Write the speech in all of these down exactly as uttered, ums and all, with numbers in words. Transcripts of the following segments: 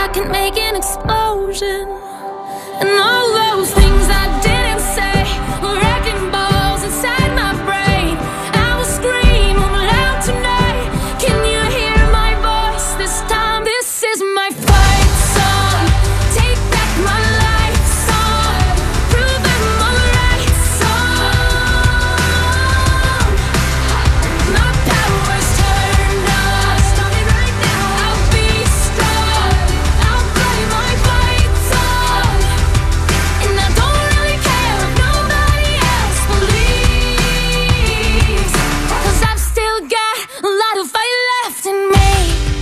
I can make an explosion. And all those things I didn't say were wrecking balls inside my brain. I will scream loud tonight. Can you hear my voice this time? This is my fight song. Take back my life song. Prove I'm alright song. My power's turned on. Stop it right now. I'll be strong. I'll play my fight song. And I don't really care if nobody else believes. Cause I've still got a lot of fight left in me.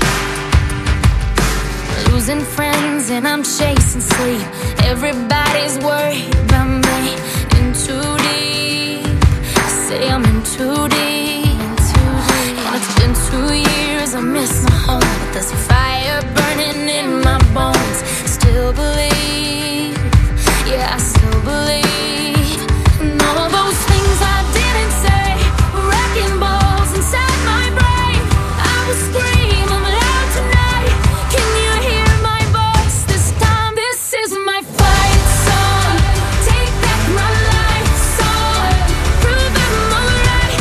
Losing friends and I'm chasing sleep. Everybody's worried about me. In too deep. Say I'm in too deep. And it's been two years, I miss my home. But there's a fire burning in my bones. Still believe. Yeah, I still believe. And all those things I didn't say were wrecking balls inside my brain. I will scream I'm loud tonight. Can you hear my voice this time? This is my fight song. Take back my life song. Prove I'm alright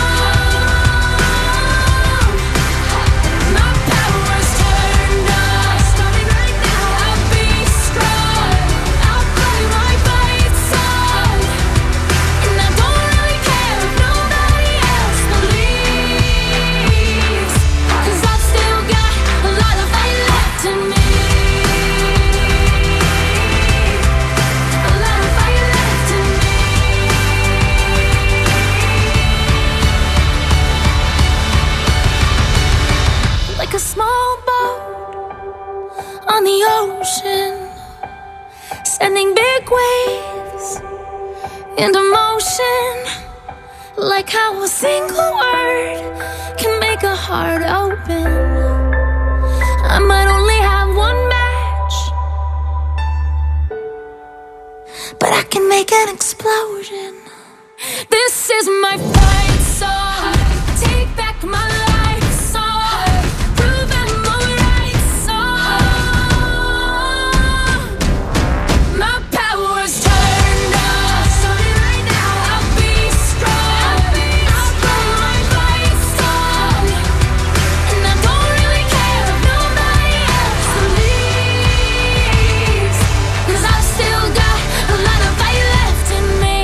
song. My power's turned on. Stop it right now. I'll be strong. I'll play my fight song. And I don't really care if nobody else believes. Cause I've still got a lot of fight left in me. A lot of fight left in me. Like a small boat on the ocean, sending big waves into motion. Like how a single word can make a heart open. I might only have one match, but I can make an explosion. This is my fight song. Take back my life song. Prove I'm alright song. My power's turned on. Start it right now. I'll be strong. I'll play my fight song. And I don't really care if nobody else believes. Cause I've still got a lot of fight left in me.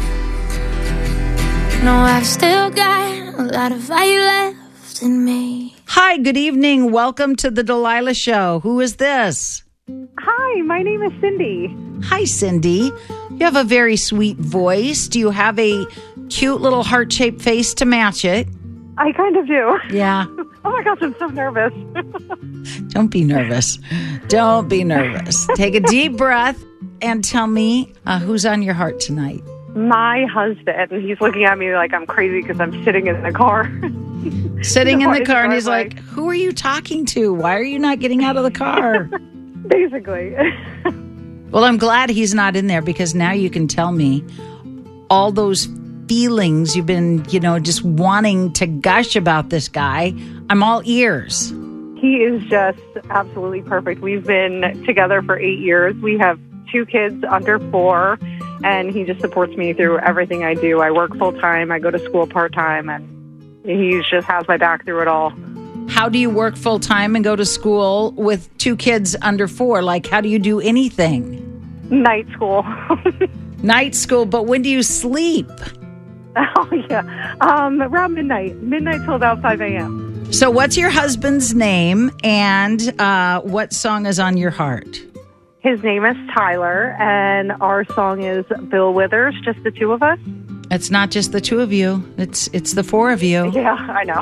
No, I've still got a lot of fight left in me. Hi, good evening. Welcome to the Delilah Show. Who is this? Hi, my name is Cindy. Hi, Cindy. You have a very sweet voice. Do you have a cute little heart-shaped face to match it? I kind of do. Yeah. Oh my gosh, I'm so nervous. Don't be nervous. Don't be nervous. Take a deep breath and tell me uh, who's on your heart tonight. My husband, he's looking at me like I'm crazy because I'm sitting in the car. Sitting in the car, and he's driveway. like, who are you talking to? Why are you not getting out of the car? Basically. Well, I'm glad he's not in there because now you can tell me all those feelings you've been, you know, just wanting to gush about this guy. I'm all ears. He is just absolutely perfect. We've been together for eight years. We have two kids under four, and he just supports me through everything I do. I work full-time, I go to school part-time, and he just has my back through it all. How do you work full-time and go to school with two kids under four? Like, how do you do anything? Night school. Night school, but when do you sleep? Oh, yeah. Um, around midnight. Midnight till about five a.m. So what's your husband's name, and uh, what song is on your heart? His name is Tyler, and our song is Bill Withers, just the two of us. It's not just the two of you. It's it's the four of you. Yeah, I know.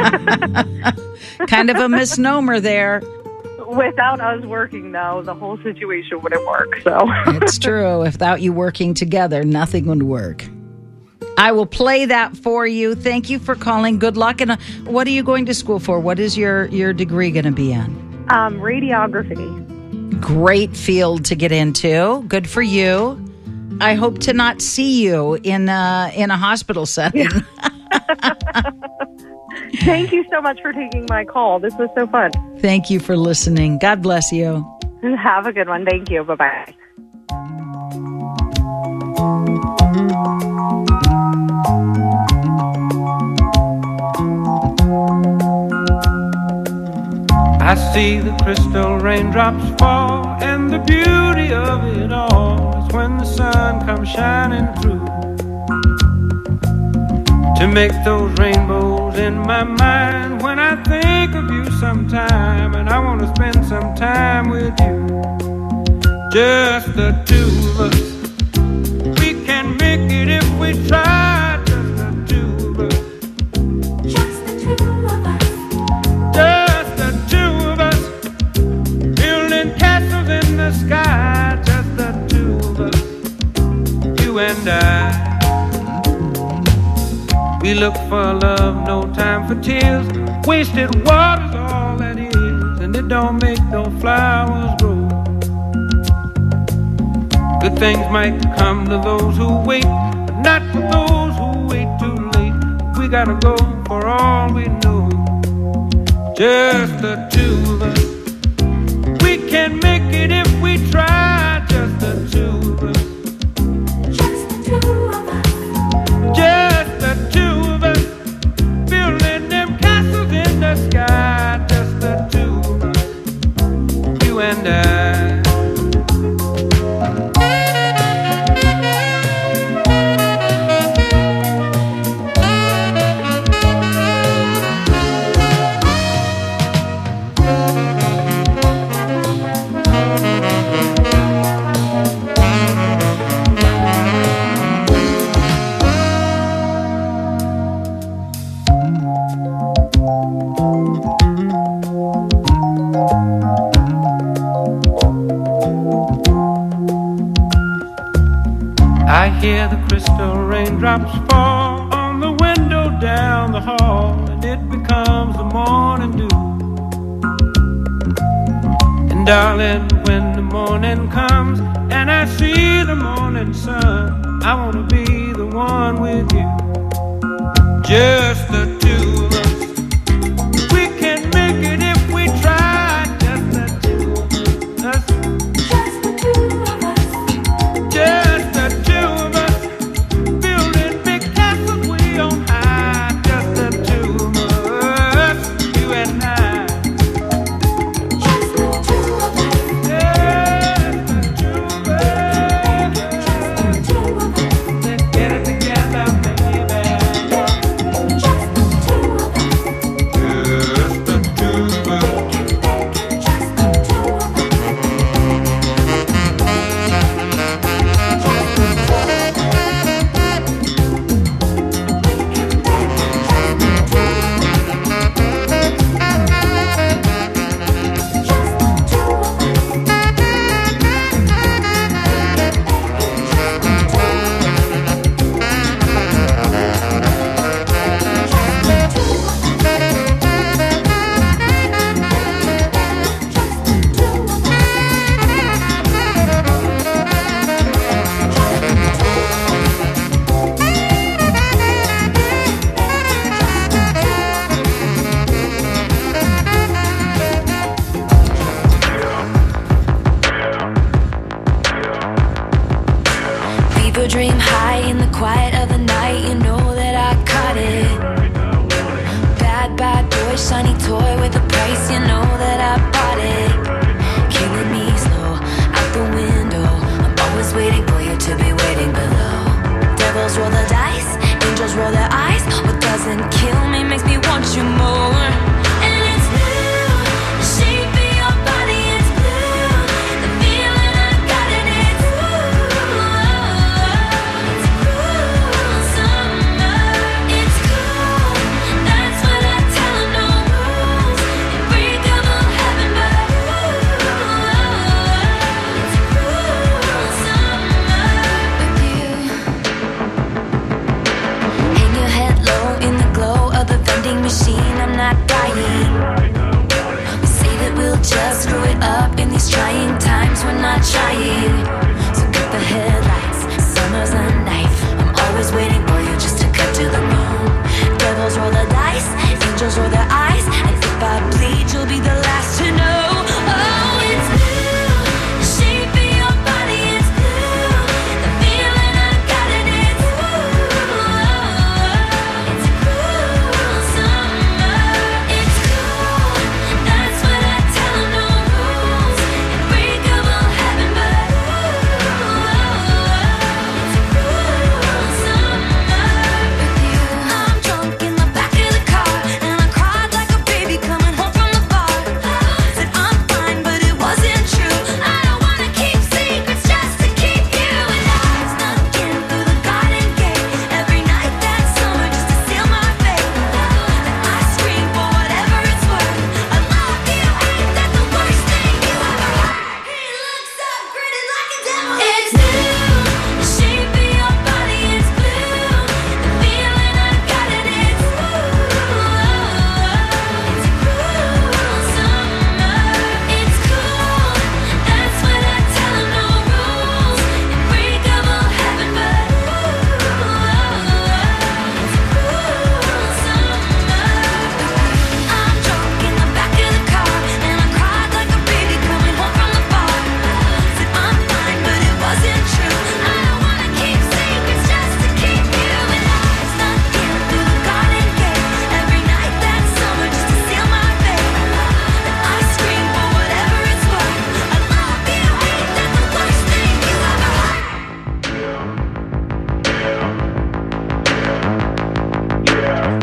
Kind of a misnomer there. Without us working, though, the whole situation wouldn't work. So It's true. Without you working together, nothing would work. I will play that for you. Thank you for calling. Good luck. And uh, what are you going to school for? What is your, your degree going to be in? um, radiography. Great field to get into. Good for you. I hope to not see you in a, in a hospital setting. Thank you so much for taking my call. This was so fun. Thank you for listening. God bless you. Have a good one. Thank you. Bye-bye. I see the crystal raindrops fall, and the beauty of it all is when the sun comes shining through to make those rainbows in my mind. When I think of you sometime, and I want to spend some time with you, just the two of us. We can make it if we try. Just the two of us. Just the two of us. Just the two of us. Building castles in the sky. Just the two of us. You and I. We look for love, no time for tears. Wasted water's all that is, and it don't make no flowers grow. Good things might come to those who wait, but not for those who wait too late. We gotta go for all we know. Just the two of us. We can make it if we try. Just the two of us. Just the two of us. Just the two of us. Building them castles in the sky. Just the two of us. You and I. I hear the crystal raindrops fall on the window down the hall, and it becomes the morning dew. And darling, when the morning comes and I see the morning sun, I wanna be the one with you. Just the two of us. We can make it if we try. Just the two of us. Just the two of us. Just the two of us. Building big castles way on high. Just the two of us. You and I. Just the two of us. Just the two of us. Just the two of us. Let's get it together, baby. Just the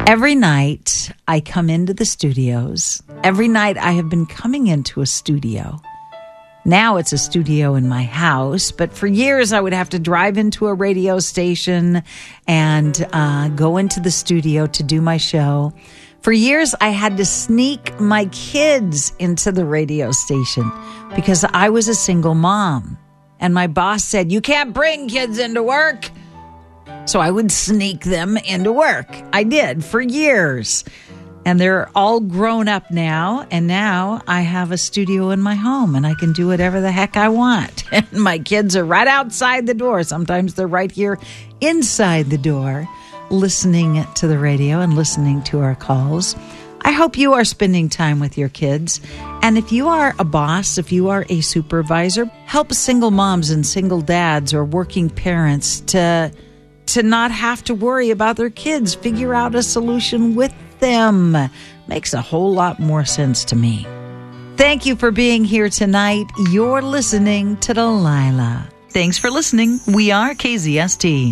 Every night I come into the studios. Every night I have been coming into a studio. Now it's a studio in my house, but for years I would have to drive into a radio station and uh, go into the studio to do my show. For years I had to sneak my kids into the radio station because I was a single mom. And my boss said, you can't bring kids into work. So I would sneak them into work. I did for years. And they're all grown up now. And now I have a studio in my home and I can do whatever the heck I want. And my kids are right outside the door. Sometimes they're right here inside the door, listening to the radio and listening to our calls. I hope you are spending time with your kids. And if you are a boss, if you are a supervisor, help single moms and single dads or working parents to to not have to worry about their kids. Figure out a solution with them. Makes a whole lot more sense to me. Thank you for being here tonight. You're listening to Delilah. Thanks for listening. We are K Z S T.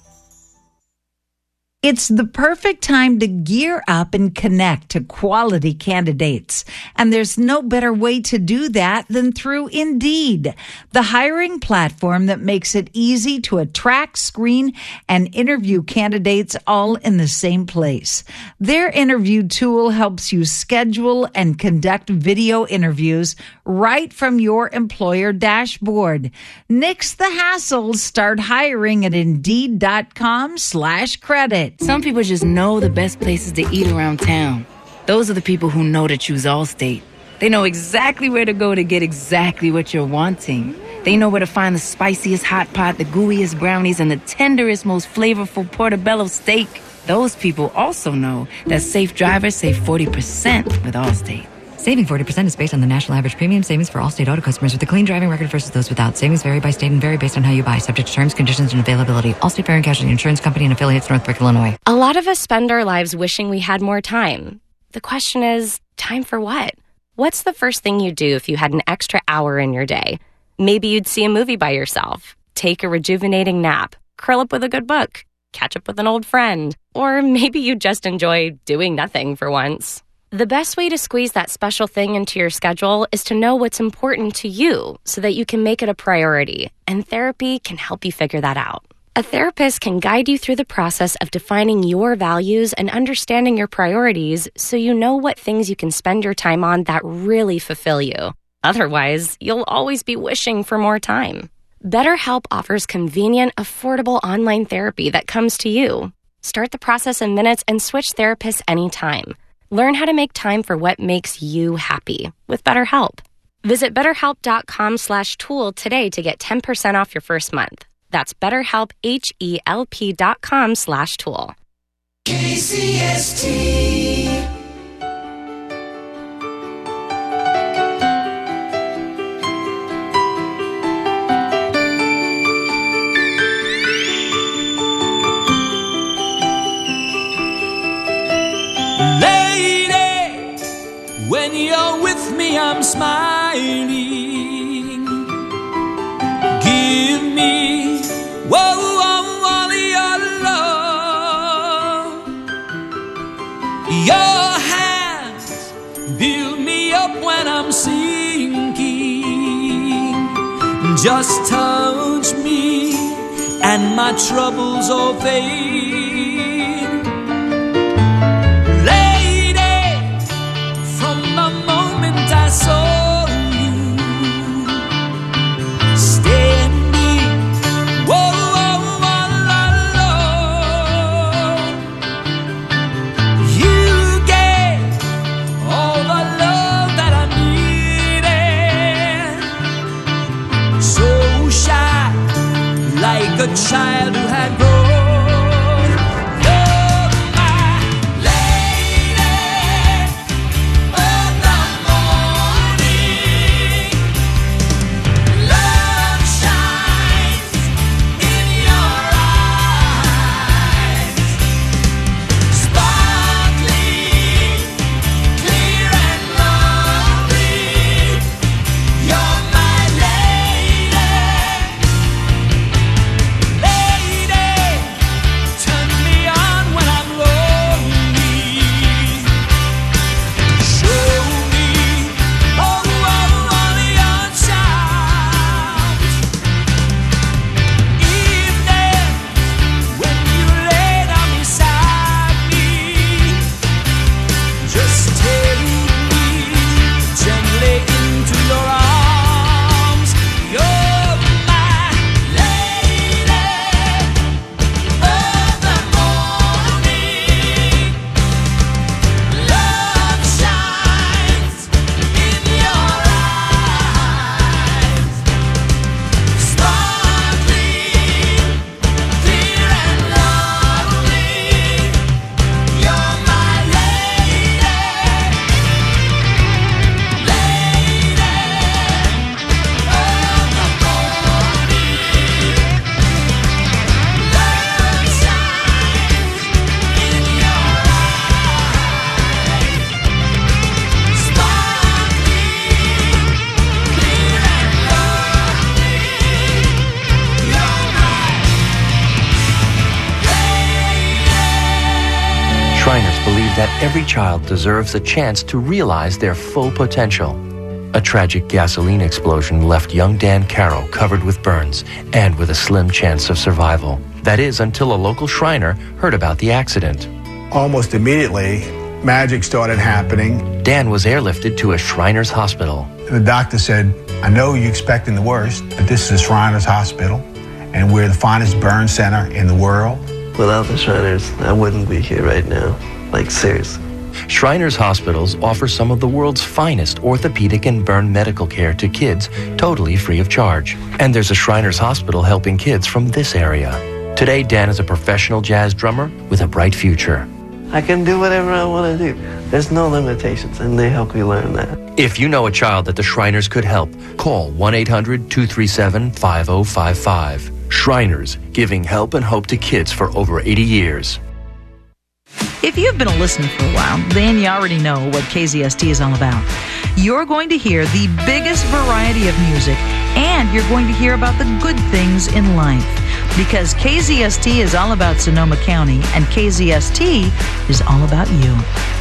It's the perfect time to gear up and connect to quality candidates. And there's no better way to do that than through Indeed, the hiring platform that makes it easy to attract, screen, and interview candidates all in the same place. Their interview tool helps you schedule and conduct video interviews right from your employer dashboard. Nix the hassle. Start hiring at Indeed.com slash credit. Some people just know the best places to eat around town. Those are the people who know to choose Allstate. They know exactly where to go to get exactly what you're wanting. They know where to find the spiciest hot pot, the gooeyest brownies, and the tenderest, most flavorful portobello steak. Those people also know that safe drivers save forty percent with Allstate. Saving forty percent is based on the national average premium savings for Allstate auto customers with a clean driving record versus those without. Savings vary by state and vary based on how you buy, subject to terms, conditions, and availability. Allstate Fire and Casualty Insurance Company and affiliates, Northbrook, Illinois. A lot of us spend our lives wishing we had more time. The question is, time for what? What's the first thing you'd do if you had an extra hour in your day? Maybe you'd see a movie by yourself, take a rejuvenating nap, curl up with a good book, catch up with an old friend, or maybe you'd just enjoy doing nothing for once. The best way to squeeze that special thing into your schedule is to know what's important to you so that you can make it a priority, and therapy can help you figure that out. A therapist can guide you through the process of defining your values and understanding your priorities so you know what things you can spend your time on that really fulfill you. Otherwise, you'll always be wishing for more time. BetterHelp offers convenient, affordable online therapy that comes to you. Start the process in minutes and switch therapists anytime. Learn how to make time for what makes you happy with BetterHelp. Visit betterhelp.com slash tool today to get ten percent off your first month. That's BetterHelp, H-E-L-P dot com slash tool. K C S T. When you're with me, I'm smiling. Give me, whoa, all your love. Your hands build me up when I'm sinking. Just touch me and my troubles all fade. I saw you standing, whoa, whoa, all alone. You gave all the love that I needed. So shy, like a child who had grown Shriners believe that every child deserves a chance to realize their full potential. A tragic gasoline explosion left young Dan Carroll covered with burns and with a slim chance of survival. That is, until a local Shriner heard about the accident. Almost immediately, magic started happening. Dan was airlifted to a Shriners hospital. The doctor said, I know you're expecting the worst, but this is a Shriners hospital, and we're the finest burn center in the world. Without the Shriners, I wouldn't be here right now. Like, seriously. Shriners Hospitals offer some of the world's finest orthopedic and burn medical care to kids totally free of charge. And there's a Shriners Hospital helping kids from this area. Today, Dan is a professional jazz drummer with a bright future. I can do whatever I want to do. There's no limitations, and they help me learn that. If you know a child that the Shriners could help, call one eight hundred, two three seven, five oh five five. Shriners, giving help and hope to kids for over eighty years. If you've been a listener for a while, then you already know what K Z S T is all about. You're going to hear the biggest variety of music, and you're going to hear about the good things in life. Because K Z S T is all about Sonoma County, and K Z S T is all about you.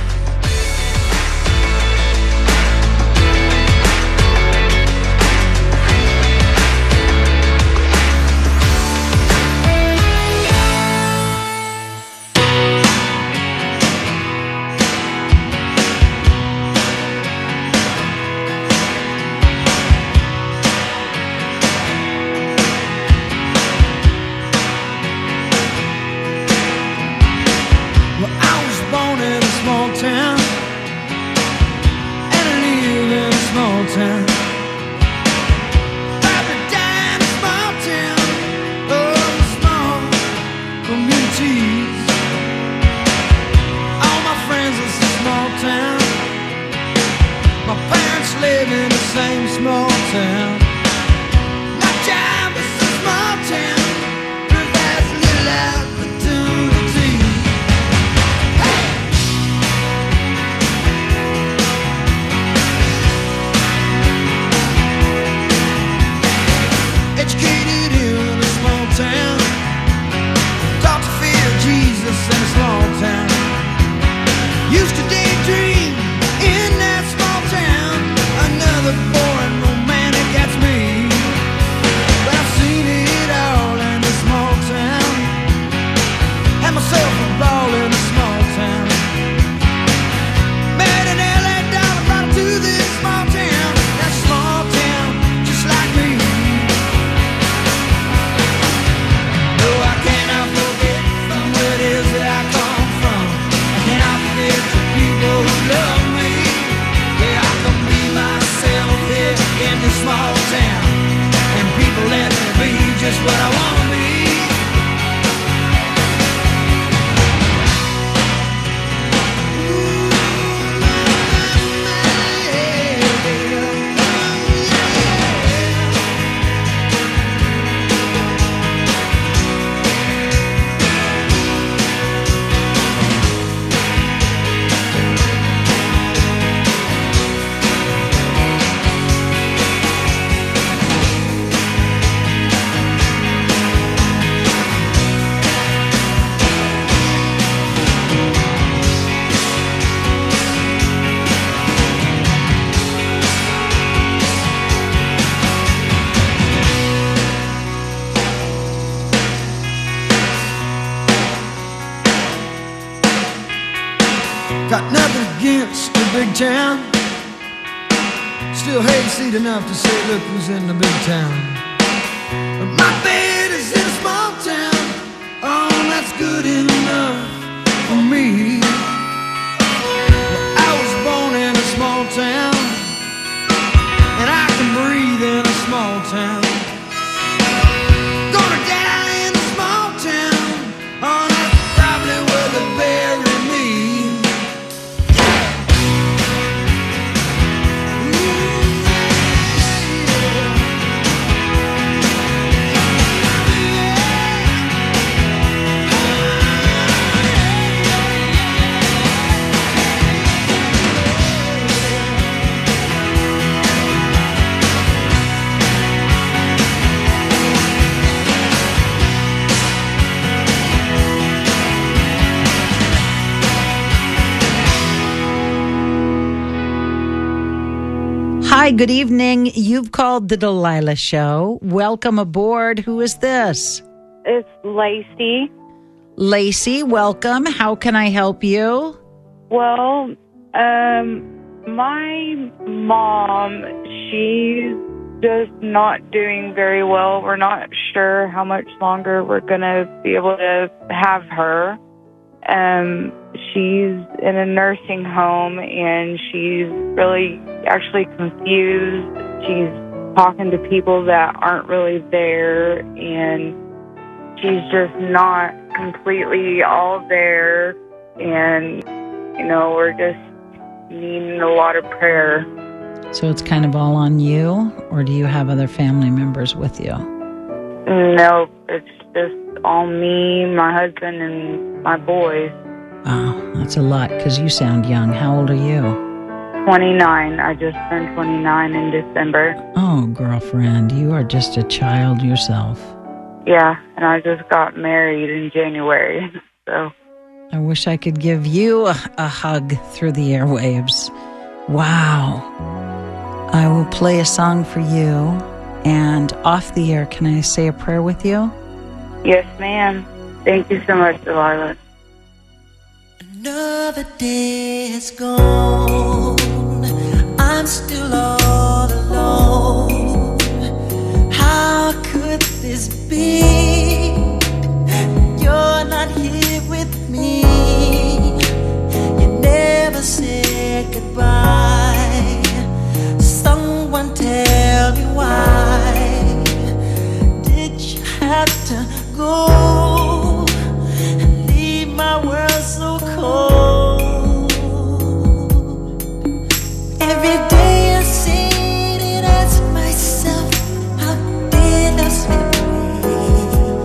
Got nothing against the big town. Still hate seat enough to say, look who's in the big town. But my bed is in a small town. Oh, that's good enough for me. Well, I was born in a small town, and I can breathe in a small town. Gonna die in a small town. Oh, that's probably where they bury me. Hi, good evening. You've called the Delilah Show. Welcome aboard. Who is this? It's Lacey. Lacey, welcome. How can I help you? Well, um, my mom, she's just not doing very well. We're not sure how much longer we're going to be able to have her. Um, she's in a nursing home, and she's really actually confused. She's talking to people that aren't really there, and she's just not completely all there. And, you know, we're just needing a lot of prayer. So it's kind of all on you, or do you have other family members with you? No, it's just all me, my husband, and my boys. Wow, that's a lot, because you sound young. How old are you? twenty-nine. I just turned twenty-nine in December. Oh, girlfriend, you are just a child yourself. Yeah, and I just got married in January, so... I wish I could give you a, a hug through the airwaves. Wow. I will play a song for you, and off the air, can I say a prayer with you? Yes, ma'am. Thank you so much, Delilah. Another day has gone. I'm still all alone. How could this be? You're not here with me. You never said goodbye. Someone tell me why did you have to go and leave my world so cold? Every day I sit and ask myself, how did I slip away?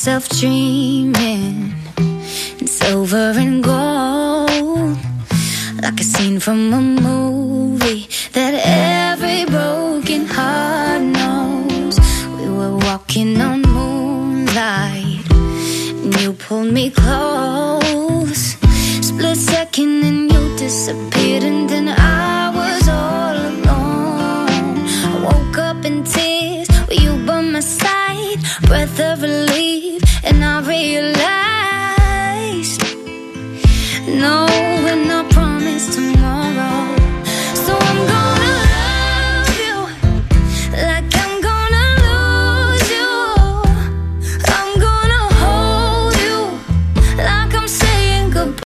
myself dreaming in silver and gold, like a scene from a movie that every broken heart knows. We were walking on moonlight and you pulled me close. Split second and you disappeared, and then I was all alone. I woke up in tears with you by my side, breath of relief, and I realized no, we're not promised tomorrow.